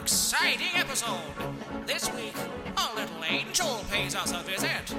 exciting episode. This week, a little angel pays us a visit.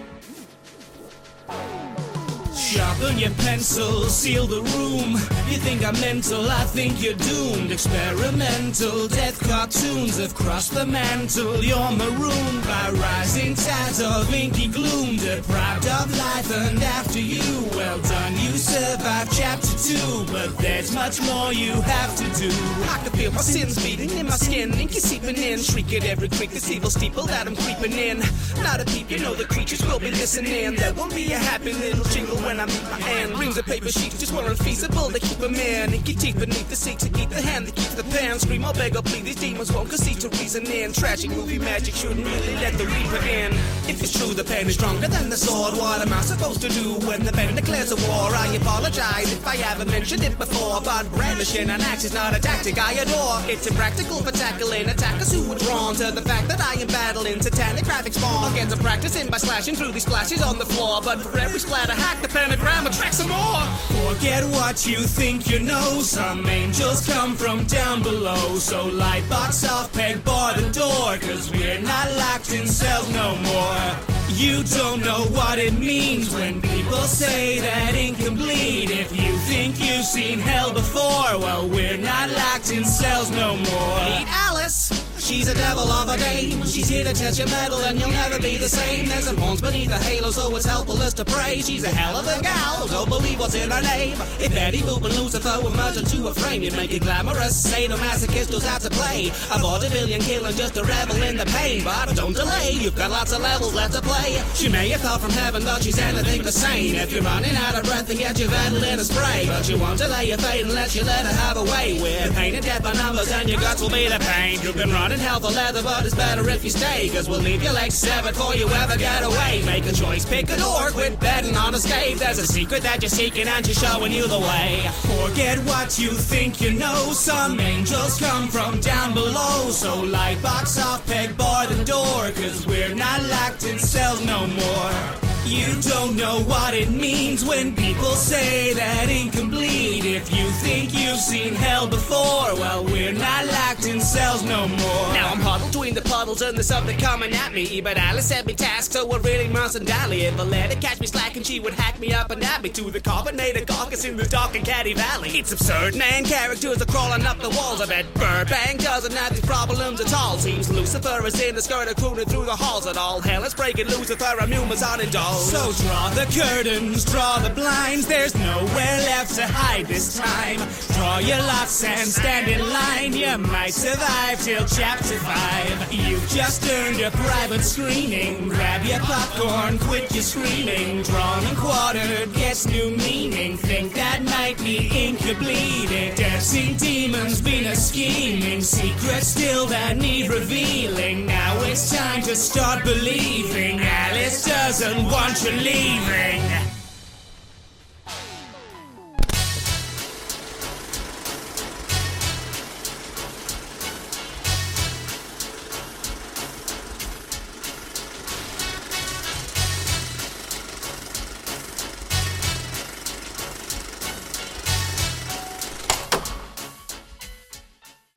Sharpen your pencil, seal the room. You think I'm mental, I think you're doomed. Experimental death cartoons have crossed the mantle. You're marooned by rising tides of inky gloom. Deprived of life and after you. Well done, you survived chapter 2. But there's much more you have to do. I can feel my sins beating in my skin. Inky seeping in, shriek at every creak. This evil steeple that I'm creeping in. Not a peep, you know the creatures will be listening. There won't be a happy little jingle when I meet my end. Rings of paper sheets just weren't feasible to keep them in. Inky teeth beneath the seat to keep the hand that keeps the pen. Scream or beg or plead, these demons won't concede to reason in. Tragic movie magic shouldn't really let the reaper in. If it's true the pen is stronger than the sword, what am I supposed to do when the pen declares a war? I apologize if I haven't mentioned it before, but brandishing an axe is not a tactic I adore. It's impractical for tackling attackers who are drawn to the fact that I am battling satanic graphic spawn. Against I'm practicing by slashing through these splashes on the floor, but for every splatter hack the pentagram attracts some more. Forget what you think you know. Some angels come from down below. So light box off, peg bar the door, cause we're not locked in cells no more. You don't know what it means when people say that ink can bleed. If you think you've seen hell before, well, we're not locked in cells no more. Meet Alice. She's a devil of a dame. She's here to test your metal and you'll never be the same. There's some horns beneath the halo, so it's helpless to pray. She's a hell of a gal, don't believe what's in her name. If Betty Boop and Lucifer were merged into a frame, you'd make it glamorous. Sadomasochist who's out to play. A vaudevillian killing just to revel in the pain. But don't delay, you've got lots of levels left to play. She may have fell from heaven, but she's anything but sane. If you're running out of breath, then get your Vandal in a spray. But you won't delay your fate unless you let her have a way. With pain and death by numbers and your guts will be the pain. You've been running hell for leather, but it's better if you stay, cause we'll leave your legs severed before you ever get away. Make a choice, pick an or quit betting on a scathe. There's a secret that you're seeking and she's showing you the way. Forget what you think you know. Some angels come from down below. So light box off, peg bar the door, cause we're not locked in cells no more. You don't know what it means when people say that ink can bleed. If you think you've seen hell before, well, we're not locked in cells no more. Now I'm huddled between the puddles and there's something coming at me. But Alice sent me tasks, so we're really mustn't dally. If I let her catch me slacking, she would hack me up and add me to the carbonated carcass in the dark and catty valley. It's absurd, man, characters are crawling up the walls. I bet Burbank doesn't have these problems at all. Seems Lucifer is in the skirt of crooning through the halls and all hell is breaking loose if her humans aren't indulged. So draw the curtains, draw the blinds. There's nowhere left to hide this time. Draw your lots and stand in line. You might survive till chapter 5. You've just earned a private screening. Grab your popcorn, quit your screaming. Drawn and quartered gets new meaning. Think that might be ink you're bleeding. Dancing demons, Venus scheming. Secrets still that need revealing. Now it's time to start believing. Alice doesn't want you leaving.